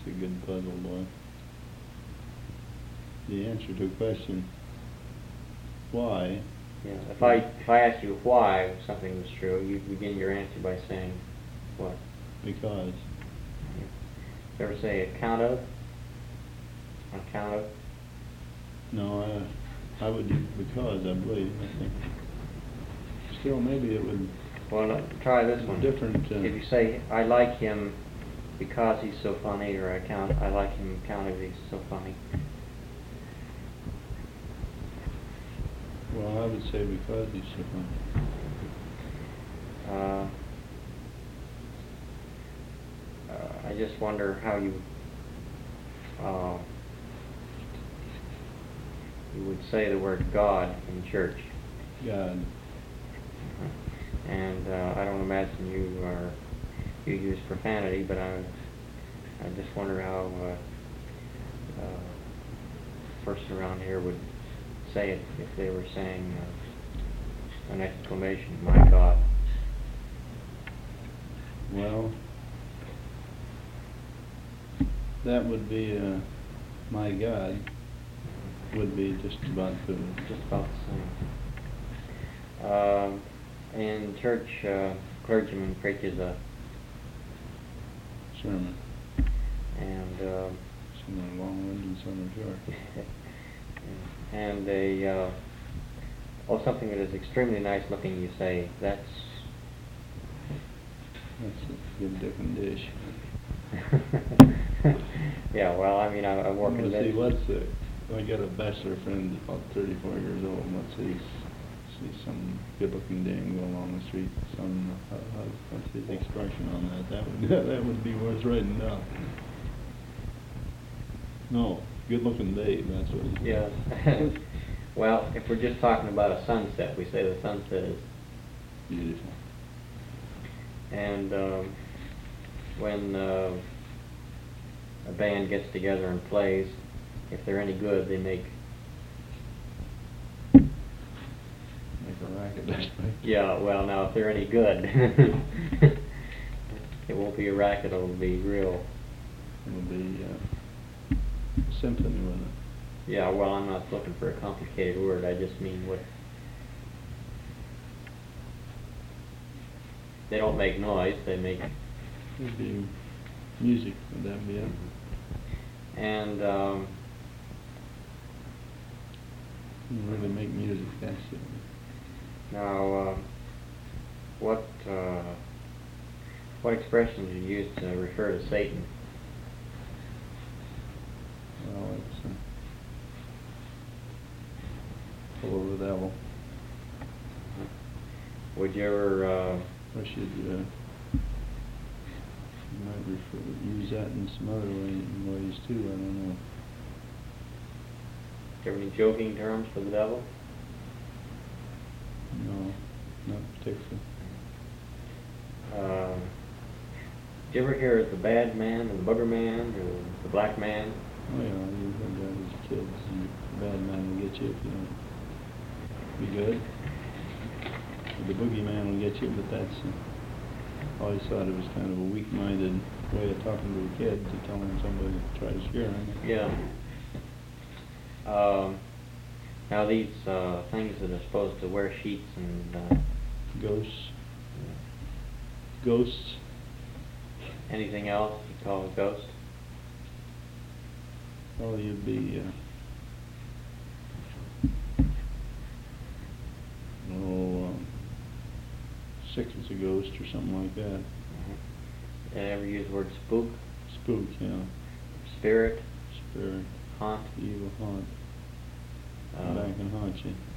a good puzzle, boy. The answer to a question, why? Yeah. If I asked you why something was true, you'd begin your answer by saying what? Because. You ever say account of? On account of? No, I would do because, I believe. I think. Still, maybe it would. Well, try this one. Different. If you say, I like him because he's so funny, or I like him account of he's so funny. Well, I would say because he's so funny. I just wonder how you would say the word God in church. God. And I don't imagine you use profanity, but I just wonder how a person around here would say it if they were saying an exclamation, my God. Well, that would be my God would be just about the same. In church, clergyman preaches a sermon. And some are long-winded, some are short. And something that is extremely nice looking, you say, that's a good different dish. Yeah, well, I mean, I'm working see, I got a bachelor friend about 34 years old, and let's see some good-looking dame go along the street. What's his expression on that? That would be worth writing down. No, good-looking babe, that's what it is. Yeah. Well, if we're just talking about a sunset, we say the sunset is beautiful. And when a band gets together and plays, if they're any good, they make a racket, that's right. Yeah, well, now if they're any good, it won't be a racket, it'll be real. It'll be a symphony with it. Yeah, well, I'm not looking for a complicated word, I just mean what. They don't make noise, they make. It'd be music, would that be it? And really make music, that's it. Now, what expression do you use to refer to Satan? Well, it's full of the devil. Would you ever? I should might use that in some other ways too. I don't know. Do you have any joking terms for the devil? No, not particularly. Did you ever hear the bad man and the booger man or the black man? Oh yeah, you heard that as kids. The bad man will get you if you don't be good. The boogeyman will get you, but that's I always thought it was kind of a weak-minded way of talking to a kid to tell him somebody to try to scare him. Yeah. Now these things that are supposed to wear sheets and ghosts. Ghosts. Anything else you call a ghost? Well, you'd be sick as a ghost or something like that. Did I ever use the word spook? Spook, yeah. Spirit? Spirit. Haunt? Evil haunt. Back and haunt you.